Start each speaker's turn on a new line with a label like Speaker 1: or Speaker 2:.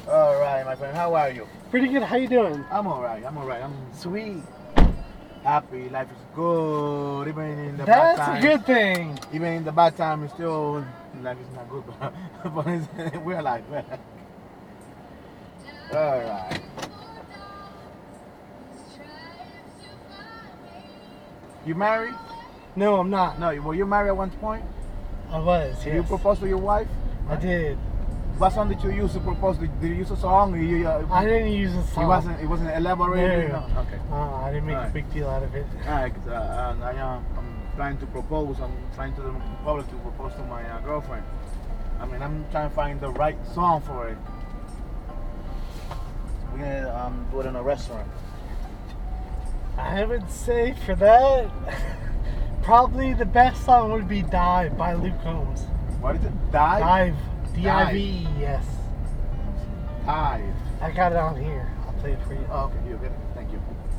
Speaker 1: All right, my friend. How are you?
Speaker 2: Pretty good. How you doing?
Speaker 1: I'm all right. I'm all right. I'm sweet, happy. Life is good. Even in the bad
Speaker 2: That's a
Speaker 1: times.
Speaker 2: good thing.
Speaker 1: Even in the bad time, it's still life is not good, but we're alive. All right. You married?
Speaker 2: No, I'm not.
Speaker 1: No. Were you married at one point?
Speaker 2: I was.
Speaker 1: Did
Speaker 2: Yes.
Speaker 1: you propose to your wife?
Speaker 2: I did.
Speaker 1: What song did you use to propose? Did you use a song?
Speaker 2: I didn't use a song.
Speaker 1: It wasn't elaborated.
Speaker 2: No.
Speaker 1: No. Okay.
Speaker 2: I didn't make a
Speaker 1: Alright.
Speaker 2: big deal out of it.
Speaker 1: Alright, 'cause, I'm trying to propose. I'm trying to the public to propose to my girlfriend. I mean, I'm trying to find the right song for it. We're gonna do it in a restaurant.
Speaker 2: I would say for that, probably the best song would be "Dive" by Luke Combs.
Speaker 1: What is it? Dive?
Speaker 2: Dive. D-I-V-E. Yes.
Speaker 1: Dive.
Speaker 2: I got it on here. I'll play it for you.
Speaker 1: Oh, okay, you get it. Thank you.